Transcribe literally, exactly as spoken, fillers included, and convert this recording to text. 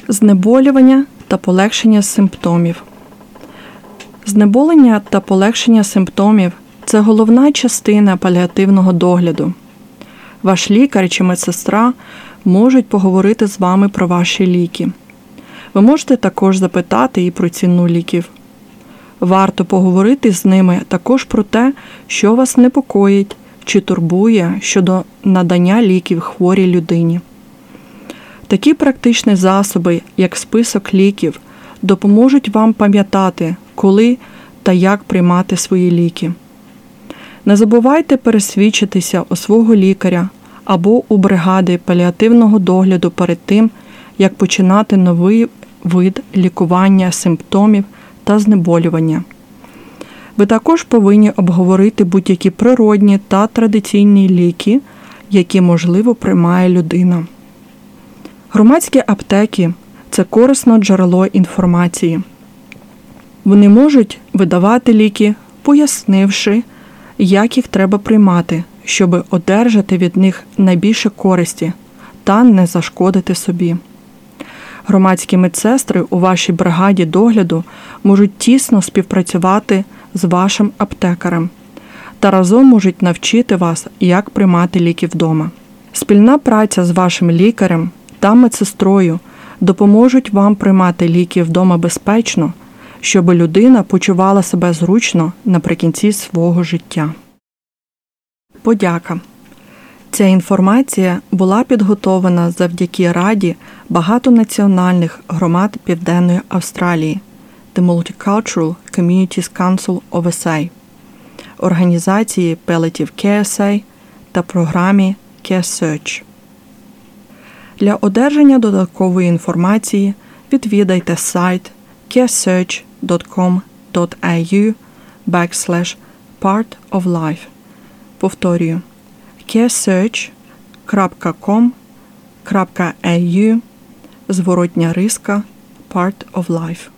Знеболювання та полегшення симптомів. Знеболення та полегшення симптомів – це головна частина паліативного догляду. Ваш лікар чи медсестра можуть поговорити з вами про ваші ліки. Ви можете також запитати і про ціну ліків. Варто поговорити з ними також про те, що вас непокоїть чи турбує щодо надання ліків хворій людині. Такі практичні засоби, як список ліків, допоможуть вам пам'ятати, коли та як приймати свої ліки. Не забувайте пересвідчитися у свого лікаря або у бригади паліативного догляду перед тим, як починати новий вид лікування симптомів та знеболювання. Ви також повинні обговорити будь-які природні та традиційні ліки, які, можливо, приймає людина. Громадські аптеки – це корисне джерело інформації. Вони можуть видавати ліки, пояснивши, як їх треба приймати, щоб одержати від них найбільше користі та не зашкодити собі. Громадські медсестри у вашій бригаді догляду можуть тісно співпрацювати з вашим аптекарем та разом можуть навчити вас, як приймати ліки вдома. Спільна праця з вашим лікарем та медсестрою допоможуть вам приймати ліки вдома безпечно, щоб людина почувала себе зручно наприкінці свого життя. Подяка. Ця інформація була підготовлена завдяки Раді багатонаціональних громад Південної Австралії The Multicultural Communities Council of ес ей, організації Palliative Care ес ей та програмі CareSearch. Для одержання додаткової інформації відвідайте сайт caresearch dot com dot a u backslash part of life. Повторюю, caresearch dot com dot a u зворотня риска part of life.